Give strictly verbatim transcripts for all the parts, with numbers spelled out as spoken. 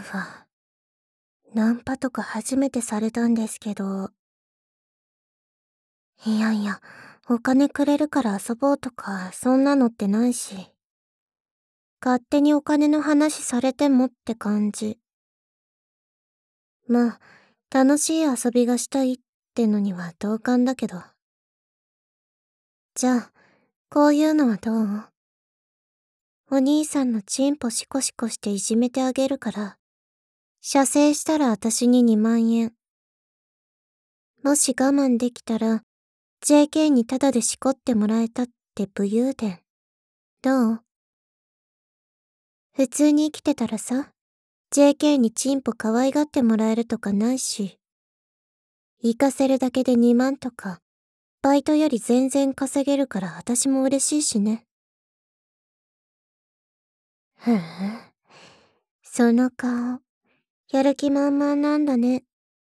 わ。ナンパとか初めてされたんですけど。いやいや、お金くれるから遊ぼうとか、そんなのってないし。勝手にお金の話されてもって感じ。まあ、楽しい遊びがしたいってのには同感だけど。じゃあ、こういうのはどう？お兄さんのチンポシコシコしていじめてあげるから、射精したら私ににまんえん。もし我慢できたら、ジェーケー にタダでしこってもらえたって武勇伝。どう？普通に生きてたらさ、ジェーケー にチンポ可愛がってもらえるとかないし。行かせるだけでにまんとか、バイトより全然稼げるから私も嬉しいしね。ふぅ。その顔、やる気満々なんだね。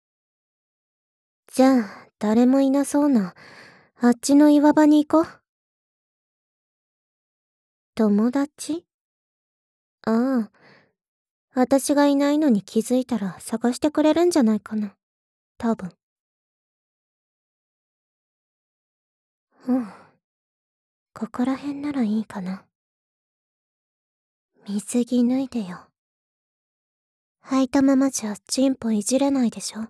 じゃあ、誰もいなそうな、あっちの岩場に行こう。友達？ああ。私がいないのに気づいたら探してくれるんじゃないかな。多分。うん。ここら辺ならいいかな。水着脱いでよ。履いたままじゃチンポいじれないでしょ。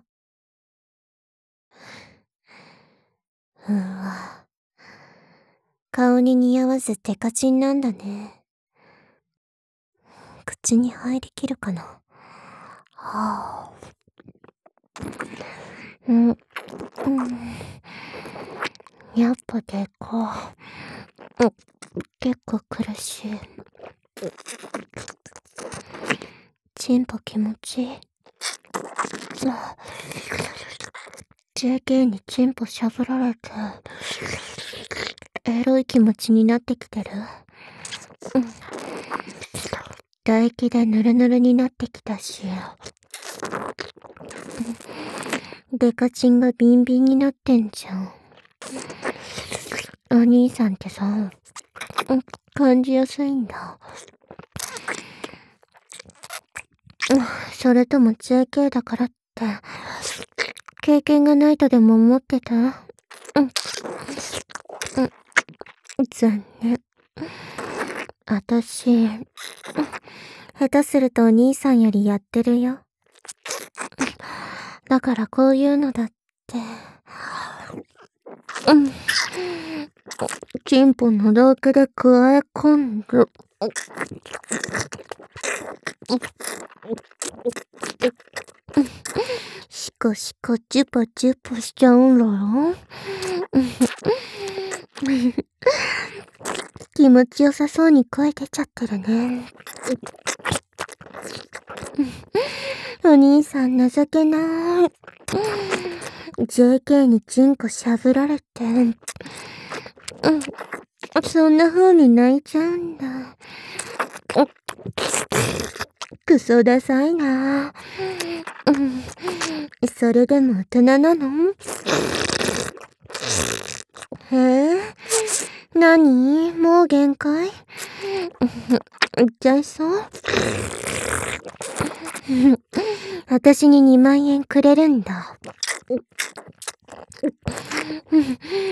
うわ。顔に似合わずテカチンなんだね。口に入りきるかな。はぁ。うん。うん。やっぱでか。うん。結構苦しい。チンポ気持ちいい。ジェーケー にチンポしゃぶられて、エロい気持ちになってきてる。うん。唾液でヌルヌルになってきたし。デカチンがビンビンになってんじゃん。お兄さんってさ、感じやすいんだ。それとも ジェーケー だからって、経験がないとでも思ってた？うん。うん。残念。あたし、下手するとお兄さんよりやってるよ。だからこういうのだって。うん。チンポのどけで加え込んで。シコシコチュポチュポしちゃうんだろ？気持ちよさそうに声出ちゃってるね。お兄さん情けない。ジェーケー にチンコしゃぶられて、うん、そんな風に泣いちゃうんだ。クソダサいな。うん、それでも大人なの？へえ、何？もう限界？言っちゃいそう？私ににまんえんくれるんだ。